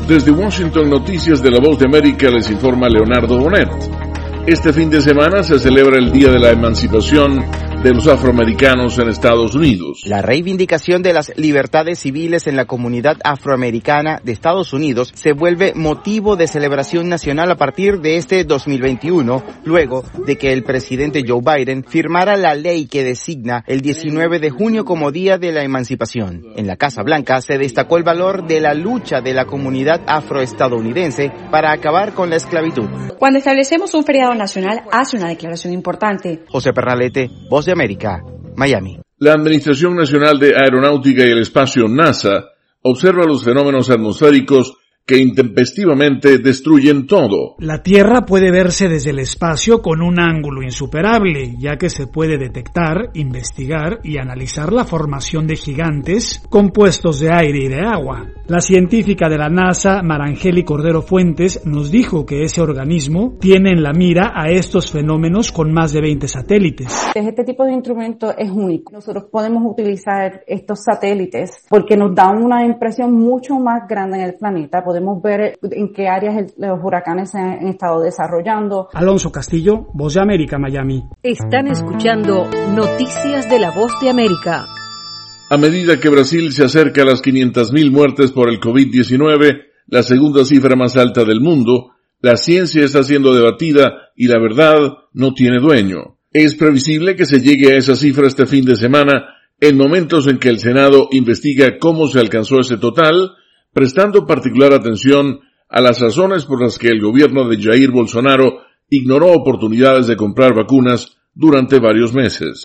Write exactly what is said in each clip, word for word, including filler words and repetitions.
Desde Washington, Noticias de la Voz de América, les informa Leonardo Bonet. Este fin de semana se celebra el Día de la Emancipación de los Afroamericanos en Estados Unidos. La reivindicación de las libertades civiles en la comunidad afroamericana de Estados Unidos se vuelve motivo de celebración nacional a partir de este dos mil veintiuno, luego de que el presidente Joe Biden firmara la ley que designa el diecinueve de junio como Día de la Emancipación. En la Casa Blanca se destacó el valor de la lucha de la comunidad afroestadounidense para acabar con la esclavitud. Cuando establecemos un feriado nacional, hace una declaración importante. José Pernalete, Voz de América, Miami. La Administración Nacional de Aeronáutica y el Espacio, NASA, observa los fenómenos atmosféricos que intempestivamente destruyen todo. La Tierra puede verse desde el espacio con un ángulo insuperable, ya que se puede detectar, investigar y analizar la formación de gigantes compuestos de aire y de agua. La científica de la NASA, Marangeli Cordero Fuentes, nos dijo que ese organismo tiene en la mira a estos fenómenos con más de veinte satélites. Este tipo de instrumento es único. Nosotros podemos utilizar estos satélites porque nos dan una impresión mucho más grande en el planeta. Podemos ver en qué áreas los huracanes se han estado desarrollando. Alonso Castillo, Voz de América, Miami. Están escuchando Noticias de la Voz de América. A medida que Brasil se acerca a las quinientas mil muertes por el covid diecinueve, la segunda cifra más alta del mundo, la ciencia está siendo debatida y la verdad no tiene dueño. Es previsible que se llegue a esa cifra este fin de semana, en momentos en que el Senado investiga cómo se alcanzó ese total, prestando particular atención a las razones por las que el gobierno de Jair Bolsonaro ignoró oportunidades de comprar vacunas durante varios meses.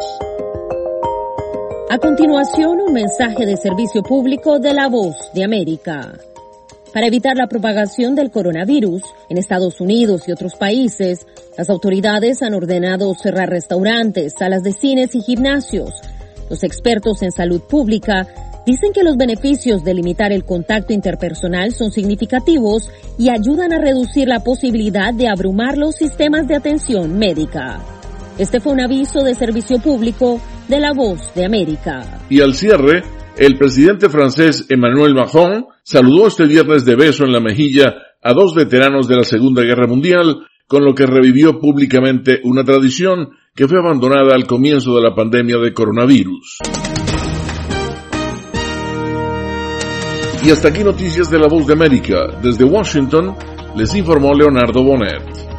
A continuación, un mensaje de servicio público de la Voz de América. Para evitar la propagación del coronavirus en Estados Unidos y otros países, las autoridades han ordenado cerrar restaurantes, salas de cines y gimnasios. Los expertos en salud pública dicen que los beneficios de limitar el contacto interpersonal son significativos y ayudan a reducir la posibilidad de abrumar los sistemas de atención médica. Este fue un aviso de servicio público de la Voz de América. Y al cierre, el presidente francés Emmanuel Macron saludó este viernes de beso en la mejilla a dos veteranos de la Segunda Guerra Mundial, con lo que revivió públicamente una tradición que fue abandonada al comienzo de la pandemia de coronavirus. Y hasta aquí Noticias de la Voz de América. Desde Washington, les informó Leonardo Bonet.